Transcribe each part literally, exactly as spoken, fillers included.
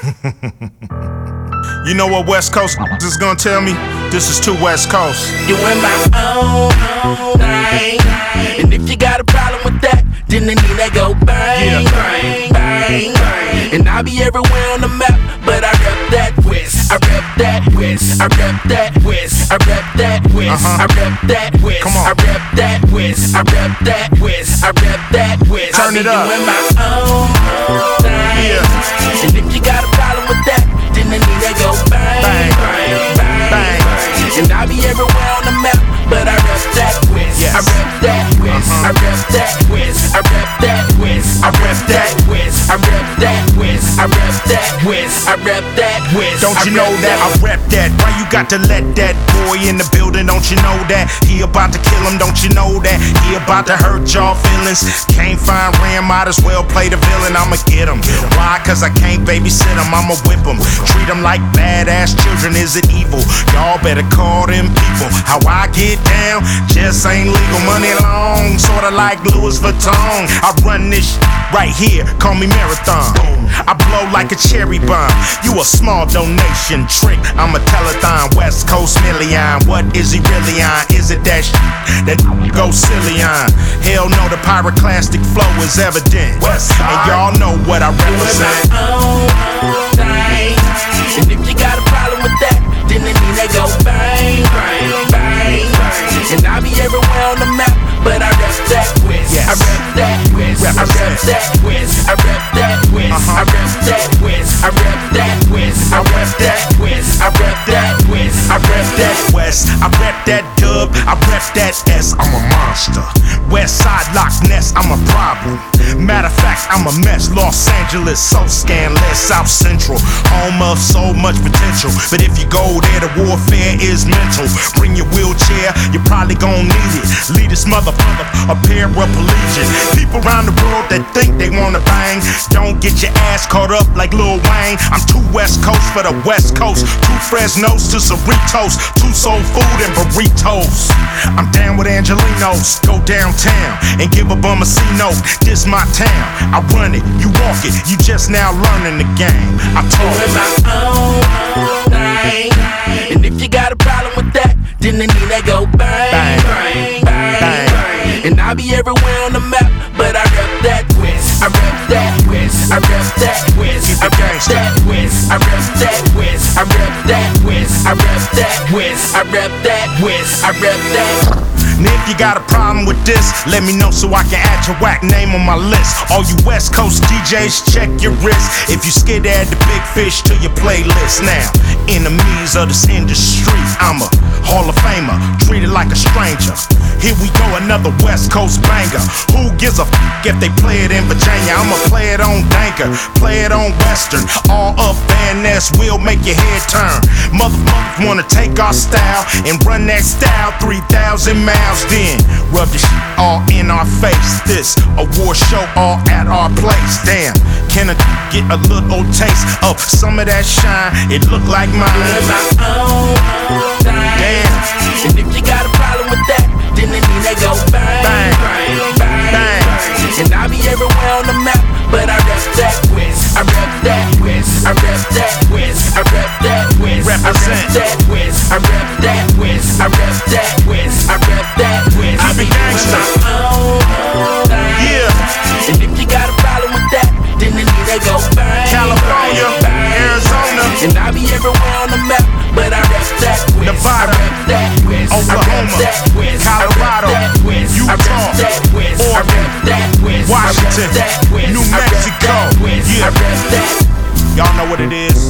You know what West Coast is gonna tell me? This is too West Coast. Doing my own, own thing. And if you got a problem with that, then the need that go bang, Yeah. bang, bang, bang. And I'll be everywhere on the map, but I rep that West. I rep that West. I rep that West. I rep that West. Uh-huh. I rep that West. Come on. I rep that West. I rep that West. I rep that West. Turn I it be up. doing my own, own thing. Yeah. And if you got a problem with that, then the need that go bang, Bang. bang, bang, Bang. bang. And I'll be everywhere on the map, but I rep that West. Yes. I rep that West. Uh-huh. I rep that West. I rep that West. I rep that West. I rep that West. I rep that West. I rep that West. Don't you I know rep that I rep that? Why you got to let that boy in the building? Don't you know that he about to kill him? Don't you know that he about to hurt y'all feelings? Can't find Ram, might as well play the villain. I'ma get him. Why? Cause I can't babysit him. I'ma whip him. Treat him like badass children. Is it evil? Y'all better call them people. How I get down just ain't legal. Money long, sorta like Louis Vuitton. I run this sh- right here. Call me Marathon. I blow like a cherry bomb. You a small donation trick. I'm a telethon, West Coast million. What is he really on? Is it that sh- that go silly on? Hell no, the pyroclastic flow is evident. And y'all know what I represent. my own, own thing. And if you got a problem with that, then the need that go bang, bang, bang, bang. And I'll be everywhere on the map, but I rep that West. Yes. I rep that West. I rep that West. I rep that West. Uh-huh. I rep that West. I rep that West. I rep that West. I rep that West. I rep that West, I rep that dub, I rep that S, I'm a monster. West Side Loch Ness, I'm a problem. Matter of fact, I'm a mess. Los Angeles, so scandalous. South Central, home of so much potential. But if you go there, the warfare is mental. Bring your wheelchair, you probably gon' need it. Lead this motherfucker, a paraplegic. People around the world that think they wanna bang, don't get your ass caught up like Lil Wayne. I'm too West Coast for the West Coast. Two Fresnos to Cerritos, two soul food and burritos. I'm down with Angelinos, go downtown and give a bum a C-note. This my town, I run it, you walk it, you just now learning the game. I told doing you. my own, own thing. And if you got a problem with that, then the need that go bang, Bang. bang, bang, Bang. bang. And I'll be everywhere on the map, but I rep that West. I rep that West. I rep that West. Keep I it rep gangsta. that West. I rep that West. I rep that West. I rep that West. I rep that West. I rep that. And if you got a problem with this, let me know so I can add your whack name on my list. All you West Coast D Js, check your wrist. If you scared to add the big fish to your playlist now. Enemies of this industry, I'm a Hall of Famer, treated like a stranger. Here we go, another West Coast banger. Who gives a f if they play it in Virginia? I'ma play it on Danker, play it on Western. All up Van Ness will make your head turn. Motherfuckers wanna take our style and run that style three thousand miles. Then rub the shit all in our face. This award show all at our place. Damn, can I get a little taste of some of that shine? It look like mine. Doing my own, own thing. Damn. And if you got a problem with that, then the need that go bang, Bang. bang, bang, Bang. bang. And I'll be everywhere on the map, but I rep that West. I rep that West. I rep that West. I rep that West. Represent. I rep that West. I rep that West. I rep that West. I rep that West. I be gangsta. Doing my own, own thing. Yeah. And if you got a problem with that, then the need that go bang, California, bang, Arizona. and I'll be everywhere on the map, but I rep that West. Nevada, I rep that West. Oklahoma, I rep that West. Colorado, I rep that West. Utah, I rep that West. I Oregon, rep that West. Washington, I rep that West. New I rep Mexico. that West. Yeah. I rep that. Y'all know what it is.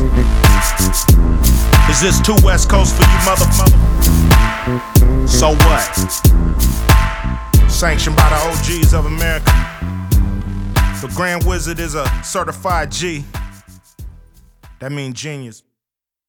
Is this too West Coast for you, mother, mother? So what? Sanctioned by the O Gs of America. The Grand Wizard is a certified G. That means genius.